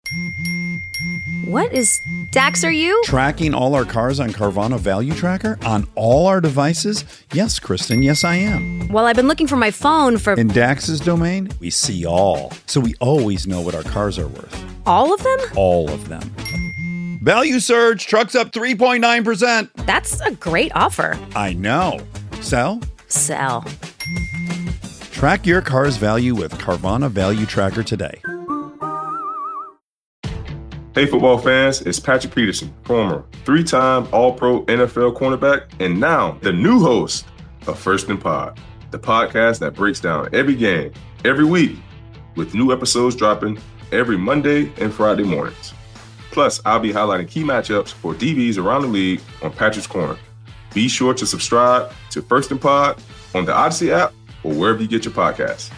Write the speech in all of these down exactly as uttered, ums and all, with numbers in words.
What is... Dax, are you? Tracking all our cars on Carvana Value Tracker on all our devices? Yes, Kristen, yes, I am. Well, I've been looking for my phone for... In Dax's domain, we see all. So we always know what our cars are worth. All of them? All of them. Value surge, trucks up three point nine percent. That's a great offer. I know. Sell? Sell. Track your car's value with Carvana Value Tracker today. Hey, football fans, it's Patrick Peterson, former three-time All-Pro N F L cornerback, and now the new host of First and Pod, the podcast that breaks down every game, every week, with new episodes dropping every Monday and Friday mornings. Plus, I'll be highlighting key matchups for D Bs around the league on Patrick's Corner. Be sure to subscribe to First and Pod on the Odyssey app or wherever you get your podcasts.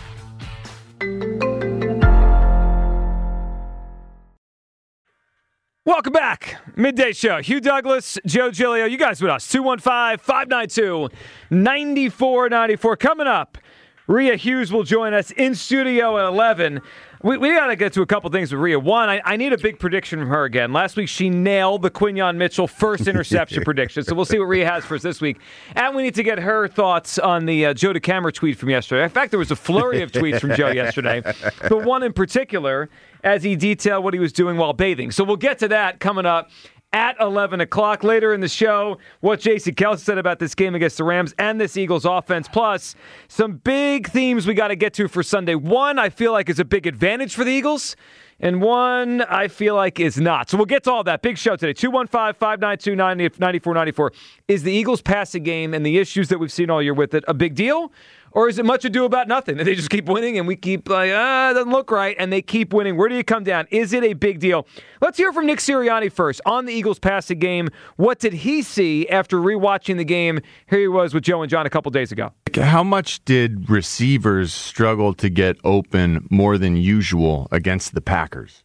Welcome back. Midday Show. Hugh Douglas, Joe Giglio. You guys with us. two one five, five nine two, nine four nine four. Coming up, Rhea Hughes will join us in studio at eleven. We, we got to get to a couple things with Rhea. One, I, I need a big prediction from her again. Last week, she nailed the Quinyon Mitchell first interception prediction, so we'll see what Rhea has for us this week. And we need to get her thoughts on the uh, Joe DeCamera tweet from yesterday. In fact, there was a flurry of tweets from Joe yesterday, but one in particular, as he detailed what he was doing while bathing. So we'll get to that coming up at eleven o'clock. Later in the show, what Jason Kelce said about this game against the Rams and this Eagles offense, plus some big themes we got to get to for Sunday. One, I feel like is a big advantage for the Eagles, and one I feel like is not. So we'll get to all that. Big show today. two one five, five nine two, nine four nine four. Is the Eagles passing game and the issues that we've seen all year with it a big deal? Or is it much ado about nothing? And they just keep winning and we keep like, ah, it doesn't look right, and they keep winning. Where do you come down? Is it a big deal? Let's hear from Nick Sirianni first on the Eagles passing game. What did he see after rewatching the game? Here he was with Joe and John a couple days ago. How much did receivers struggle to get open more than usual against the Packers?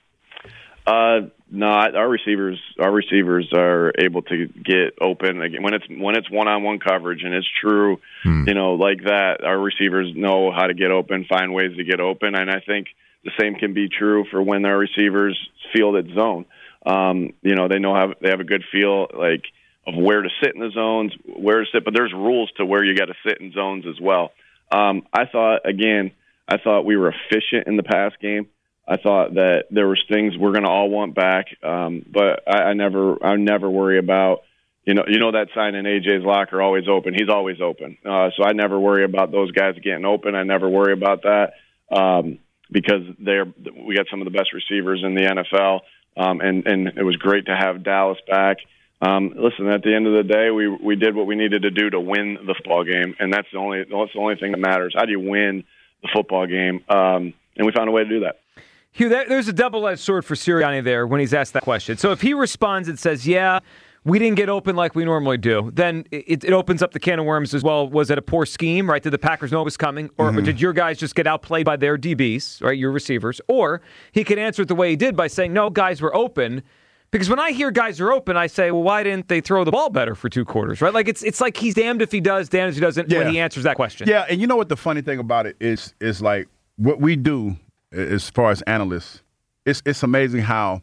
Uh, no, our receivers, our receivers are able to get open when it's when it's one-on-one coverage, and it's true, hmm. you know, like that. Our receivers know how to get open, find ways to get open, and I think the same can be true for when our receivers field at zone. Um, you know, they know how they have a good feel like of where to sit in the zones, where to sit, but there's rules to where you got to sit in zones as well. Um, I thought again, I thought we were efficient in the pass game. I thought that there was things we're going to all want back, um, but I, I never, I never worry about, you know, you know that sign in A J's locker, always open. He's always open, uh, so I never worry about those guys getting open. I never worry about that um, because they're we got some of the best receivers in the N F L, um, and and it was great to have Dallas back. Um, listen, at the end of the day, we we did what we needed to do to win the football game, and that's the only that's the only thing that matters. How do you win the football game? Um, and we found a way to do that. Hugh, there's a double-edged sword for Sirianni there when he's asked that question. So if he responds and says, yeah, we didn't get open like we normally do, then it, it opens up the can of worms as well. Was it a poor scheme, right? Did the Packers know it was coming? Or, mm-hmm. or did your guys just get outplayed by their D Bs, right, your receivers? Or he could answer it the way he did by saying, no, guys were open. Because when I hear guys are open, I say, well, why didn't they throw the ball better for two quarters, right? Like it's it's like he's damned if he does, damned if he doesn't yeah. when he answers that question. Yeah, and you know what the funny thing about it is, is like what we do as far as analysts, It's it's amazing how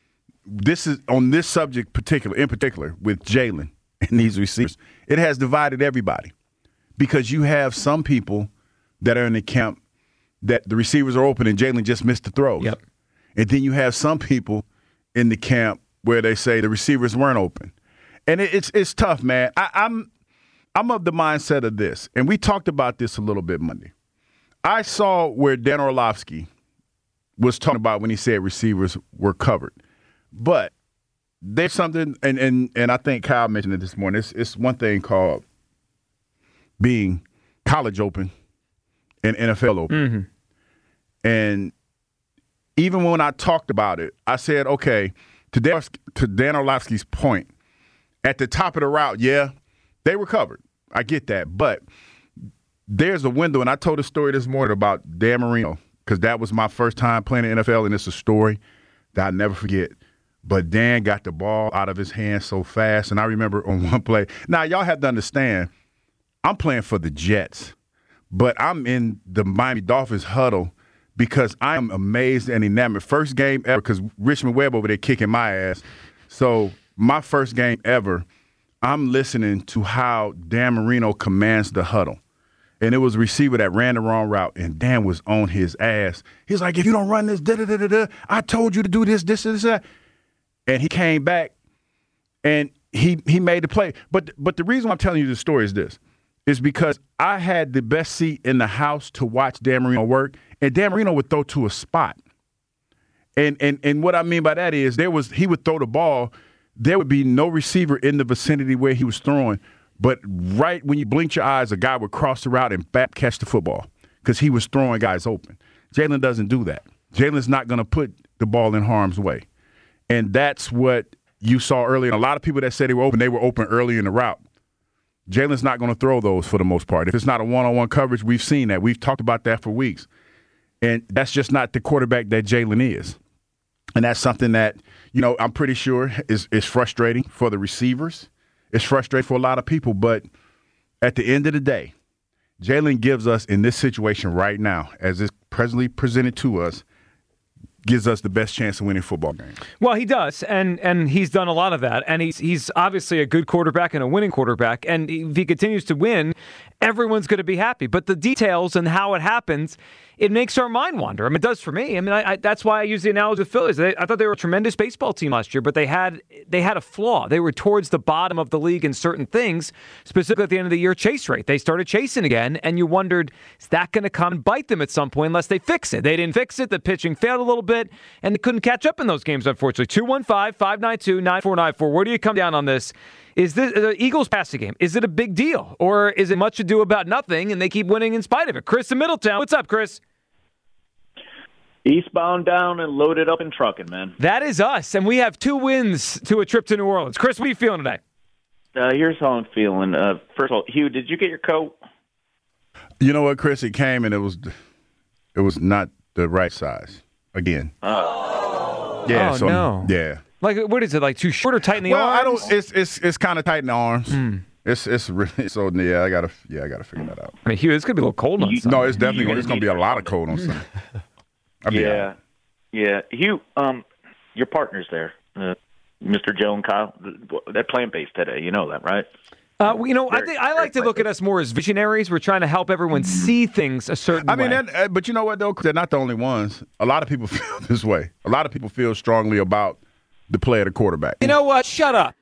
this is on this subject particular in particular with Jalen and these receivers, it has divided everybody because you have some people that are in the camp that the receivers are open and Jalen just missed the throws. Yep. And then you have some people in the camp where they say the receivers weren't open. And it, it's it's tough, man. I, I'm I'm of the mindset of this, and we talked about this a little bit Monday. I saw where Dan Orlovsky was talking about when he said receivers were covered. But there's something, and and, and I think Kyle mentioned it this morning, it's, it's one thing called being college open and N F L open. Mm-hmm. And even when I talked about it, I said, okay, to Dan, to Dan Orlovsky's point, at the top of the route, yeah, they were covered. I get that. But there's a window, and I told a story this morning about Dan Marino, because that was my first time playing in the N F L, and it's a story that I'll never forget. But Dan got the ball out of his hands so fast, and I remember on one play. Now, y'all have to understand, I'm playing for the Jets, but I'm in the Miami Dolphins huddle because I am amazed and enamored. First game ever, because Richmond Webb over there kicking my ass. So my first game ever, I'm listening to how Dan Marino commands the huddle. And it was a receiver that ran the wrong route, and Dan was on his ass. He's like, if you don't run this, da-da-da-da-da, I told you to do this, this, this, that. And he came back, and he he made the play. But but the reason I'm telling you this story is this. Is because I had the best seat in the house to watch Dan Marino work, and Dan Marino would throw to a spot. And and and what I mean by that is there was he would throw the ball, there would be no receiver in the vicinity where he was throwing, but right when you blinked your eyes, a guy would cross the route and back catch the football because he was throwing guys open. Jalen doesn't do that. Jalen's not going to put the ball in harm's way. And that's what you saw earlier. And a lot of people that said they were open, they were open early in the route. Jalen's not going to throw those for the most part. If it's not a one-on-one coverage, we've seen that. We've talked about that for weeks. And that's just not the quarterback that Jalen is. And that's something that, you know, I'm pretty sure is, is frustrating for the receivers. It's frustrating for a lot of people. But at the end of the day, Jalen gives us, in this situation right now, as it's presently presented to us, gives us the best chance of winning football games. Well, he does, and and he's done a lot of that, and he's he's obviously a good quarterback and a winning quarterback, and if he continues to win, everyone's going to be happy. But the details and how it happens, it makes our mind wander. I mean, it does for me. I mean, I, I, that's why I use the analogy with Phillies. They, I thought they were a tremendous baseball team last year, but they had they had a flaw. They were towards the bottom of the league in certain things, specifically at the end of the year, chase rate. They started chasing again, and you wondered, is that going to come and bite them at some point unless they fix it? They didn't fix it. The pitching failed a little bit, and they couldn't catch up in those games, unfortunately. two one five, five nine two, nine four nine four. Where do you come down on this? Is this the Eagles passing game? Is it a big deal? Or is it much ado about nothing, and they keep winning in spite of it? Chris in Middletown. What's up, Chris? Eastbound down and loaded up in trucking, man. That is us, and we have two wins to a trip to New Orleans. Chris, what are you feeling today? Uh, here's how I'm feeling. Uh, first of all, Hugh, did you get your coat? You know what, Chris? It came, and it was it was not the right size. Again. Oh. Yeah, oh, so, no. Yeah. Like, what is it, like too short or tight in the well, arms? I don't. It's it's it's kind of tight in the arms. Mm. It's it's really so. Yeah, I gotta yeah I gotta figure that out. I mean, Hugh, it's gonna be a little cold on You- Sunday. No, it's definitely You're it's gonna gonna be a need lot of cold on Sunday. I mean, Yeah. Yeah. Hugh, um, your partner's there, uh, Mister Joe and Kyle. They're plant-based today. You know that, right? Uh, well, you know, I Very- think I very like to look at us more as visionaries. We're trying to help everyone see things a certain I mean, way. that, uh, but you know what though? They're not the only ones. A lot of people feel this way. A lot of people feel strongly about the play of the quarterback. You know what? Shut up.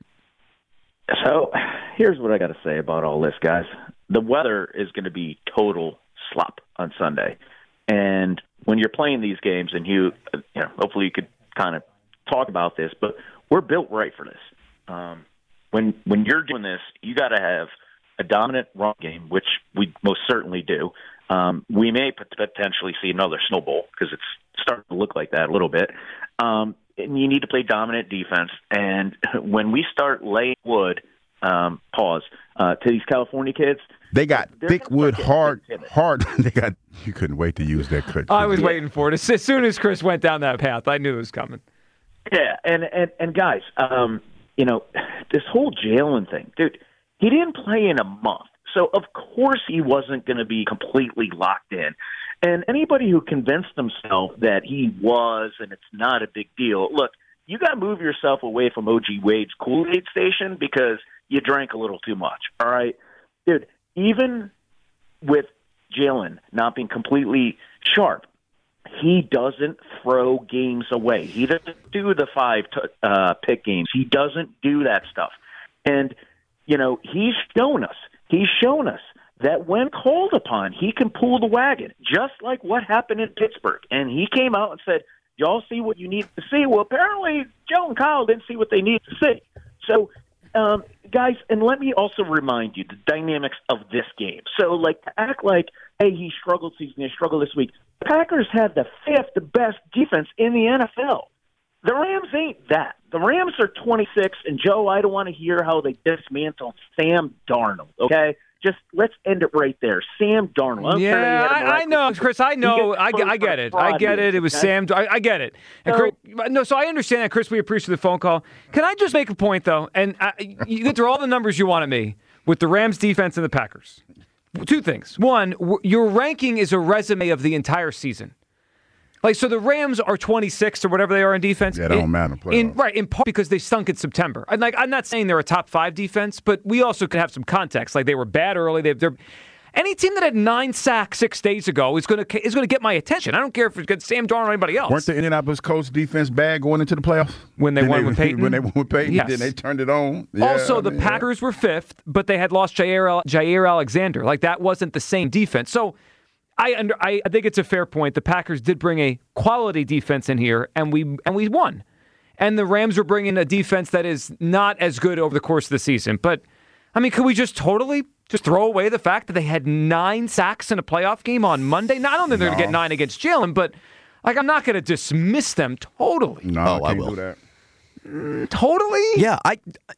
So here's what I got to say about all this, guys. The weather is going to be total slop on Sunday. And when you're playing these games, and Hugh, uh, you know, hopefully you could kind of talk about this, but we're built right for this. Um, when when you're doing this, you got to have a dominant run game, which we most certainly do. Um, we may pot- potentially see another Snow Bowl because it's starting to look like that a little bit. Um, and you need to play dominant defense. And when we start laying wood, um, pause, uh, to these California kids, They got They're thick gonna wood, start hard, getting timid. hard. They got. You couldn't wait to use that. Could I was Yeah. waiting for it. As, as soon as Chris went down that path, I knew it was coming. Yeah, and and and guys, um, you know, this whole Jalen thing, dude. He didn't play in a month, so of course he wasn't going to be completely locked in. And anybody who convinced himself that he was and it's not a big deal, look, you got to move yourself away from O G Wade's Kool-Aid station because you drank a little too much. All right, dude. Even with Jalen not being completely sharp, he doesn't throw games away. He doesn't do the five t- uh, pick games. He doesn't do that stuff. And, you know, he's shown us, he's shown us that when called upon, he can pull the wagon, just like what happened in Pittsburgh. And he came out and said, y'all see what you need to see. Well, apparently Joe and Kyle didn't see what they needed to see. So, um, guys, and let me also remind you the dynamics of this game. So, like, to act like, hey, he struggled, he's going to struggle this week. The Packers have the fifth best defense in the N F L. The Rams ain't that. The Rams are twenty-six, and, Joe, I don't want to hear how they dismantled Sam Darnold, okay? Just let's end it right there. Sam Darnold. I don't care that he Yeah, had a I, I miraculous- know, Chris. I know. He I, gets I get it. fraud I get it. It was okay? Sam. I, I get it. And So- Chris, no, so I understand that, Chris. We appreciate the phone call. Can I just make a point, though? And I, you get through all the numbers you want at me with the Rams defense and the Packers. Two things. One, w- your ranking is a resume of the entire season. Like, so the Rams are twenty-sixth or whatever they are in defense. Yeah, that don't in, matter. In, right, in part because they stunk in September. And like, I'm not saying they're a top five defense, but we also could have some context. Like, they were bad early. They, they're any team that had nine sacks six days ago is going to is going to get my attention. I don't care if it's got Sam Darnold or anybody else. Weren't the Indianapolis Colts defense bad going into the playoffs? When they then won they, with Peyton? When they won with Peyton, yes. Then they turned it on. Yeah, also, I the mean, Packers yeah. were fifth, but they had lost Jair, Jair Alexander. Like, that wasn't the same defense. So I under I think it's a fair point. The Packers did bring a quality defense in here, and we and we won. And the Rams are bringing a defense that is not as good over the course of the season. But, I mean, could we just totally just throw away the fact that they had nine sacks in a playoff game on Monday? Now, I don't think they're No. going to get nine against Jalen, but, like, I'm not going to dismiss them totally. No, Oh, I I can't will. do that. Mm, totally? Yeah, I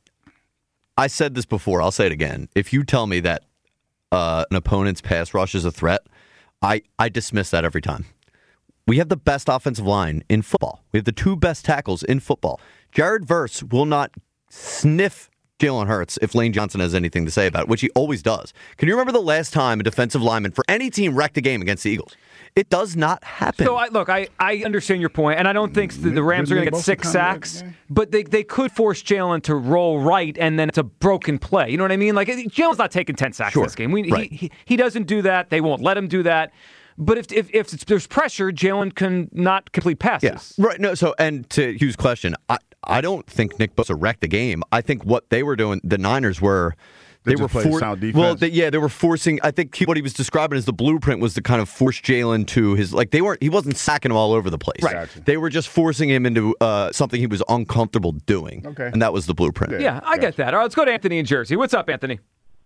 I said this before. I'll say it again. If you tell me that uh, an opponent's pass rush is a threat, I, I dismiss that every time. We have the best offensive line in football. We have the two best tackles in football. Jared Verse will not sniff Jalen Hurts if Lane Johnson has anything to say about it, which he always does. Can you remember the last time a defensive lineman for any team wrecked a game against the Eagles? It does not happen. So, I, look, I, I understand your point, and I don't think the, the Rams are going to get six sacks, but they, they could force Jalen to roll right, and then it's a broken play. You know what I mean? Like, Jalen's not taking ten sacks Sure. this game. We, Right. he, he he doesn't do that. They won't let him do that. But if if, if it's, there's pressure, Jalen can not complete passes. Yeah. Right. No. So, and to Hugh's question, I, I don't think Nick Bosa wrecked the game. I think what they were doing, the Niners were, They they, just were played for, sound defense. well, they, yeah, they were forcing. I think he, what he was describing as the blueprint was to kind of force Jalen to his like they weren't. He wasn't sacking him all over the place. Right. Gotcha. They were just forcing him into uh, something he was uncomfortable doing. Okay. And that was the blueprint. Yeah. Yeah, I get that. All right, let's go to Anthony in Jersey. What's up, Anthony?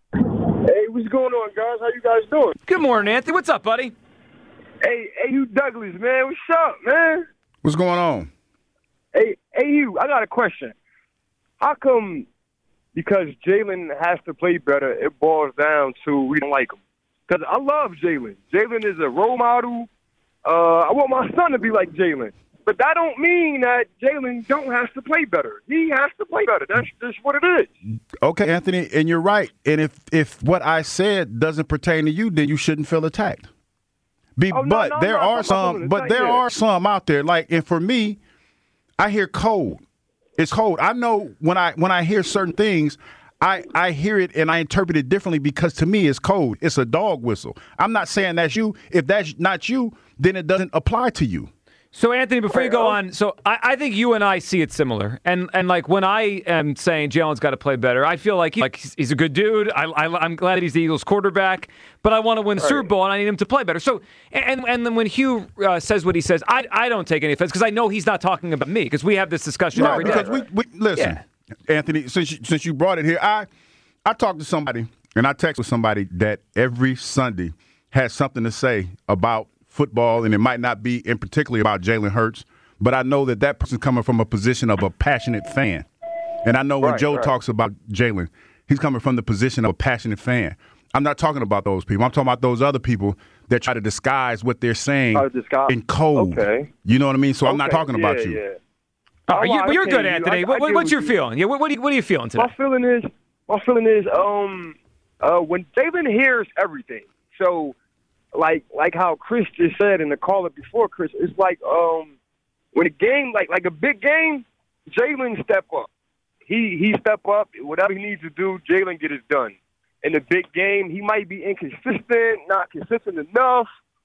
Hey, what's going on, guys? How you guys doing? Good morning, Anthony. What's up, buddy? Hey, hey, you Douglas, man. What's up, man? What's going on? Hey, hey, you. I got a question. How come because Jalen has to play better, it boils down to we don't like him? Because I love Jalen. Jalen is a role model. Uh, I want my son to be like Jalen. But that don't mean that Jalen don't have to play better. He has to play better. That's just what it is. Okay, Anthony, and you're right. And if if what I said doesn't pertain to you, then you shouldn't feel attacked. Be, Oh, no, but no, there no, are I'm some, not but there yet. are some out there. Like, and for me, I hear cold. It's cold. I know when I when I hear certain things, I I hear it and I interpret it differently because to me it's cold. It's a dog whistle. I'm not saying that's you. If that's not you, then it doesn't apply to you. So, Anthony, before you go on, so I, I think you and I see it similar. And, and like, when I am saying Jalen's got to play better, I feel like, he, like he's, he's a good dude. I, I, I'm glad he's the Eagles quarterback, but I want to win the Super Bowl, and I need him to play better. So, and and then when Hugh uh, says what he says, I, I don't take any offense because I know he's not talking about me because we have this discussion No, every day. because we, we listen, Anthony. Since you, since you brought it here, I I talked to somebody and I text with somebody that every Sunday has something to say about football, and it might not be in particularly about Jalen Hurts, but I know that that person's coming from a position of a passionate fan. And I know when Right, Joe right. talks about Jalen, he's coming from the position of a passionate fan. I'm not talking about those people. I'm talking about those other people that try to disguise what they're saying Try to disguise- in code. Okay. You know what I mean? So I'm not Okay, talking about yeah, you. Yeah. All right, Oh, you, but you're okay, good, you- Anthony. I- what, I what, get what's what your you- feeling? Yeah, what, what, are you, what are you feeling today? My feeling is, my feeling is, um, uh, when Jalen hears everything. So, like, like how Chris just said in the caller before, Chris, it's like, um, when a game, like, like a big game, Jalen step up. He he step up. Whatever he needs to do, Jalen get it done. In the big game, he might be inconsistent, not consistent enough,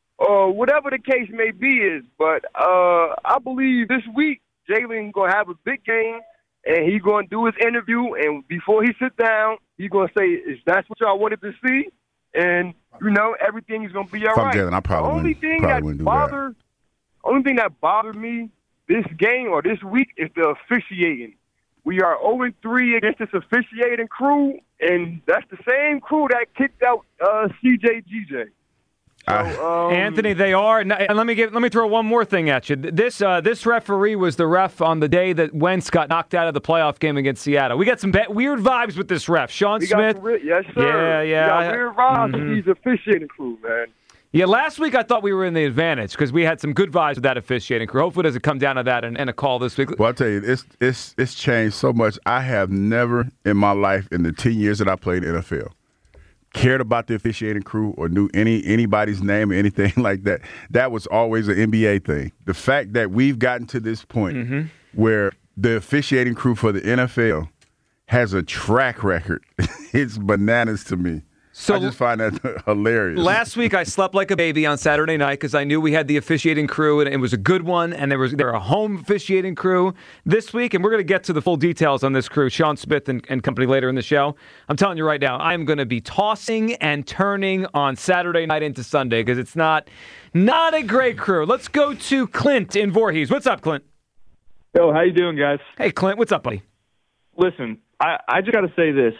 or whatever the case may be is. But uh, I believe this week Jalen gonna have a big game. And he going to do his interview, and before he sit down, he going to say, "Is that what y'all wanted to see?" And you know, everything's going to be all If I'm right. Jalen, I probably the only wouldn't- thing probably that wouldn't do bothered, only thing that bothered me this game or this week is the officiating. We are oh and three against this officiating crew, and that's the same crew that kicked out uh, C J G J. So, um, Anthony, they are. And let me give, let me throw one more thing at you. This uh, this referee was the ref on the day that Wentz got knocked out of the playoff game against Seattle. We got some ba- weird vibes with this ref, Sean we got Smith. some re- yes, sir. Yeah, yeah. We got I- weird vibes Mhm. with these officiating crew, man. Yeah, last week I thought we were in the advantage because we had some good vibes with that officiating crew. Hopefully, it doesn't come down to that and, and a call this week. Well, I'll tell you, it's it's it's changed so much. I have never in my life, in the ten years that I played N F L, cared about the officiating crew or knew any anybody's name or anything like that. That was always an N B A thing. The fact that we've gotten to this point mm-hmm. where the officiating crew for the N F L has a track record, it's bananas to me. So I just find that hilarious. Last week, I slept like a baby on Saturday night because I knew we had the officiating crew, and it was a good one, and there was there were a home officiating crew this week, and we're going to get to the full details on this crew, Sean Smith and, and company, later in the show. I'm telling you right now, I am going to be tossing and turning on Saturday night into Sunday because it's not, not a great crew. Let's go to Clint in Voorhees. What's up, Clint? Yo, how you doing, guys? Hey, Clint. What's up, buddy? Listen, I, I just got to say this.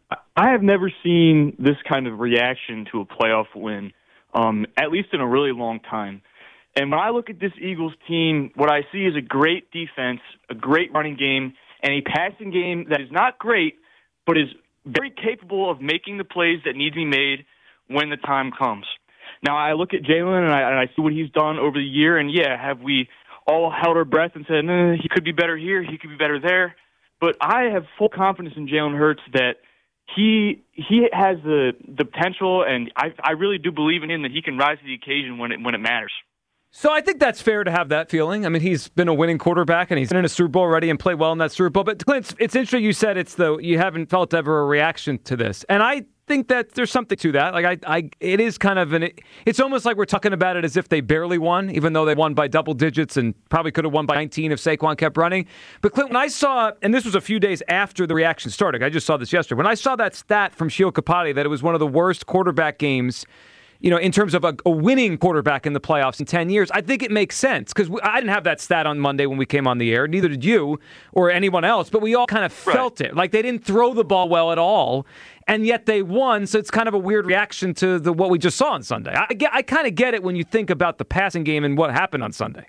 I have never seen this kind of reaction to a playoff win, um, at least in a really long time. And when I look at this Eagles team, what I see is a great defense, a great running game, and a passing game that is not great, but is very capable of making the plays that need to be made when the time comes. Now, I look at Jalen, and I, and I see what he's done over the year, and yeah, have we all held our breath and said, eh, he could be better here, he could be better there. But I have full confidence in Jalen Hurts that He he has the, the potential, and I I really do believe in him that he can rise to the occasion when it when it matters. So I think that's fair to have that feeling. I mean, he's been a winning quarterback, and he's been in a Super Bowl already and played well in that Super Bowl. But Clint, it's, it's interesting you said it's the you haven't felt ever a reaction to this, and I think that there's something to that. Like I, I it is kind of an. It, it's almost like we're talking about it as if they barely won, even though they won by double digits and probably could have won by nineteen if Saquon kept running. But Clint, when I saw, and this was a few days after the reaction started, I just saw this yesterday. When I saw that stat from Sheil Kapati that it was one of the worst quarterback games, you know, in terms of a, a winning quarterback in the playoffs in ten years, I think it makes sense because I didn't have that stat on Monday when we came on the air. Neither did you or anyone else, but we all kind of felt right. it. Like they didn't throw the ball well at all, and yet they won, so it's kind of a weird reaction to the what we just saw on Sunday. I, get, I kind of get it when you think about the passing game and what happened on Sunday.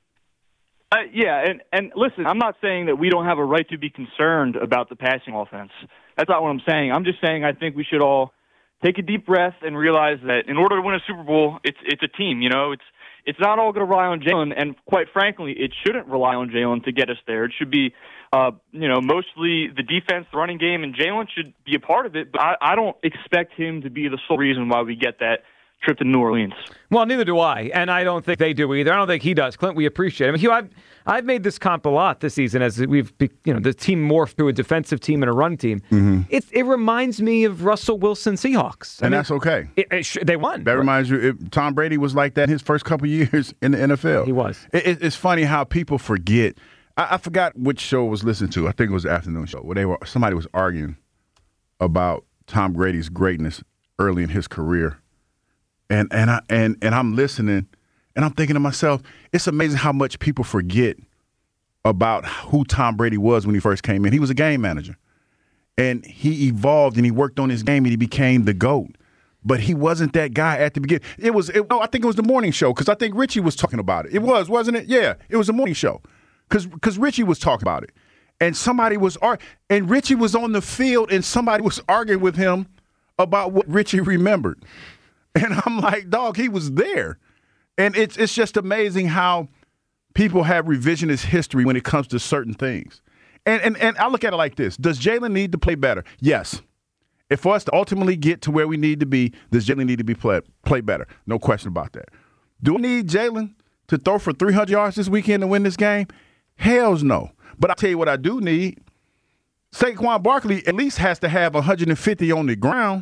Uh, yeah, and, and listen, I'm not saying that we don't have a right to be concerned about the passing offense. That's not what I'm saying. I'm just saying I think we should all take a deep breath and realize that in order to win a Super Bowl, it's it's a team. You know, it's it's not all going to rely on Jalen, and quite frankly, it shouldn't rely on Jalen to get us there. It should be, uh, you know, mostly the defense, the running game, and Jalen should be a part of it. But I, I don't expect him to be the sole reason why we get that trip to New Orleans. Well, neither do I, and I don't think they do either. I don't think he does. Clint, we appreciate him. Hugh, I've I've made this comp a lot this season as we've, you know, the team morphed to a defensive team and a run team. Mm-hmm. It it reminds me of Russell Wilson Seahawks, I and mean, that's okay. It, it, they won. That reminds you, it, Tom Brady was like that in his first couple years in the N F L. He was. It, it, it's funny how people forget. I, I forgot which show I was listening to. I think it was the afternoon show where they were somebody was arguing about Tom Brady's greatness early in his career. And and I and, and I'm listening, and I'm thinking to myself, it's amazing how much people forget about who Tom Brady was when he first came in. He was a game manager, and he evolved and he worked on his game and he became the GOAT. But he wasn't that guy at the beginning. It was, it, no, I think it was the morning show because I think Richie was talking about it. It was, wasn't it? Yeah, it was the morning show because because Richie was talking about it, and somebody was and Richie was on the field and somebody was arguing with him about what Richie remembered. And I'm like, dog, he was there. And it's it's just amazing how people have revisionist history when it comes to certain things. And and, and I look at it like this. Does Jalen need to play better? Yes. If for us to ultimately get to where we need to be, does Jalen need to be play, play better? No question about that. Do I need Jalen to throw for three hundred yards this weekend to win this game? Hells no. But I'll tell you what I do need. Saquon Barkley at least has to have one hundred fifty on the ground.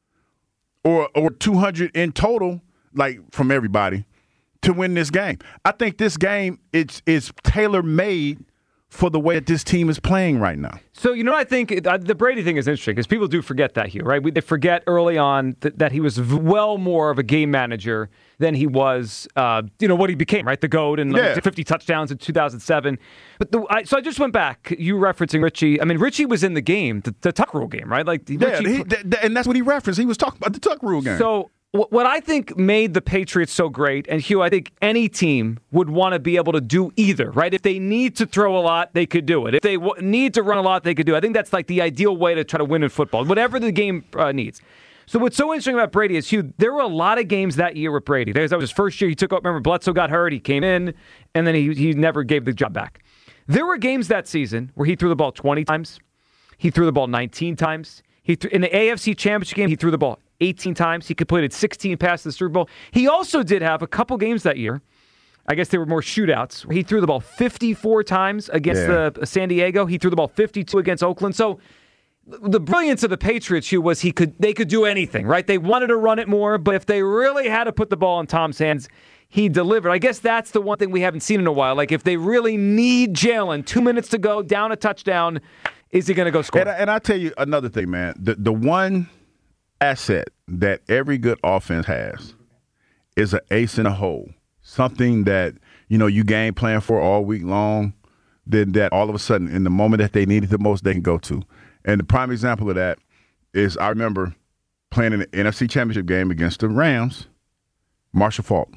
Or or two hundred in total, like from everybody, to win this game. I think this game it's is tailor made for the way that this team is playing right now. So, you know, I think uh, the Brady thing is interesting because people do forget that here, right? We, they forget early on th- that he was v- well more of a game manager than he was, uh, you know, what he became, right? The GOAT and yeah. like, fifty touchdowns in two thousand seven. But the, I, so I just went back. You referencing Richie. I mean, Richie was in the game, the, the Tuck Rule game, right? Like, yeah, Richie, he, th- th- and that's what he referenced. He was talking about the Tuck Rule game. So what I think made the Patriots so great, and Hugh, I think any team would want to be able to do either, right? If they need to throw a lot, they could do it. If they w- need to run a lot, they could do it. I think that's like the ideal way to try to win in football, whatever the game uh, needs. So what's so interesting about Brady is, Hugh, there were a lot of games that year with Brady. That was his first year. He took up, remember, Bledsoe got hurt. He came in, and then he, he never gave the job back. There were games that season where he threw the ball twenty times. He threw the ball nineteen times. He th- in the A F C Championship game, he threw the ball eighteen times. He completed sixteen passes in the Super Bowl. He also did have a couple games that year. I guess they were more shootouts. He threw the ball fifty-four times against Yeah. the San Diego. He threw the ball fifty-two against Oakland. So the brilliance of the Patriots here was he could they could do anything, right? They wanted to run it more, but if they really had to put the ball in Tom's hands, he delivered. I guess that's the one thing we haven't seen in a while. Like if they really need Jalen, two minutes to go, down a touchdown, is he going to go score? And, I- and I'll tell you another thing, man. The the one asset that every good offense has is an ace in the hole. Something that, you know, you game plan for all week long, then that all of a sudden, in the moment that they need it the most, they can go to. And the prime example of that is I remember playing in the N F C Championship game against the Rams, Marshall Faulk,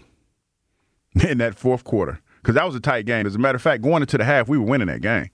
in that fourth quarter. Because that was a tight game. As a matter of fact, going into the half, we were winning that game.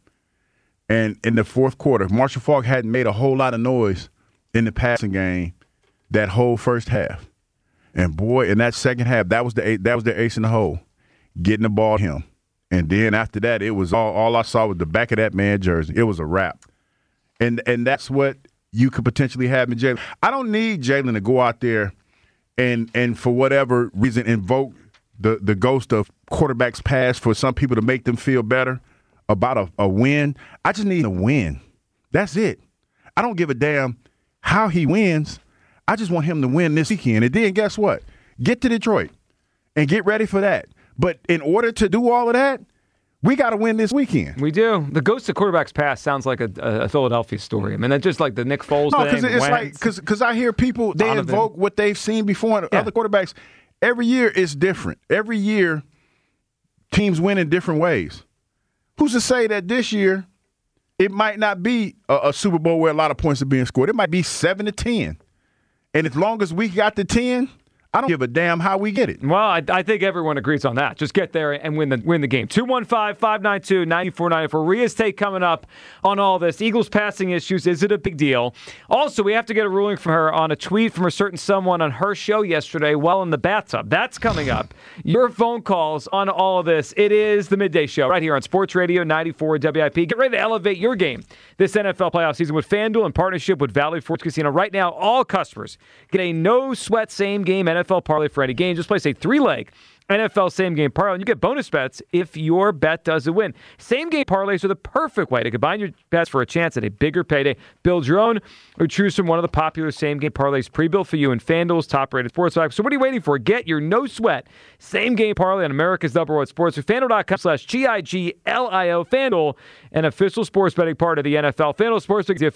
And in the fourth quarter, Marshall Faulk hadn't made a whole lot of noise in the passing game that whole first half. And boy, in that second half, that was the that was the ace in the hole, getting the ball to him. And then after that, it was all all I saw was the back of that man's jersey. It was a wrap. And and that's what you could potentially have in Jalen. I don't need Jalen to go out there and and for whatever reason invoke the, the ghost of quarterback's past for some people to make them feel better about a, a win. I just need a win. That's it. I don't give a damn how he wins. I just want him to win this weekend. And then guess what? Get to Detroit and get ready for that. But in order to do all of that, we got to win this weekend. We do. The ghost of quarterback's past sounds like a, a Philadelphia story. I mean, that's just like the Nick Foles no, thing. because it's Wentz. like because because I hear people they Donovan. invoke what they've seen before in Yeah. other quarterbacks. Every year is different. Every year, teams win in different ways. Who's to say that this year it might not be a, a Super Bowl where a lot of points are being scored? It might be seven to ten, and as long as we got the ten, I don't give a damn how we get it. Well, I, I think everyone agrees on that. Just get there and win the win the game. two one five, five nine two, nine four nine four. Ria's take coming up on all this. Eagles passing issues. Is it a big deal? Also, we have to get a ruling from her on a tweet from a certain someone on her show yesterday while in the bathtub. That's coming up. Your phone calls on all of this. It is the Midday Show right here on Sports Radio ninety-four W I P. Get ready to elevate your game this N F L playoff season with FanDuel in partnership with Valley Forge Casino. Right now, all customers get a no-sweat same-game N F L parlay for any game. Just place a three-leg N F L same-game parlay, and you get bonus bets if your bet doesn't win. Same-game parlays are the perfect way to combine your bets for a chance at a bigger payday. Build your own or choose from one of the popular same-game parlays pre-built for you in FanDuel's top-rated sportsbook. So what are you waiting for? Get your no-sweat same-game parlay on America's number one sports with FanDuel.com slash G I G L I O. FanDuel, an official sports betting part of the N F L. FanDuel Sportsbook is the official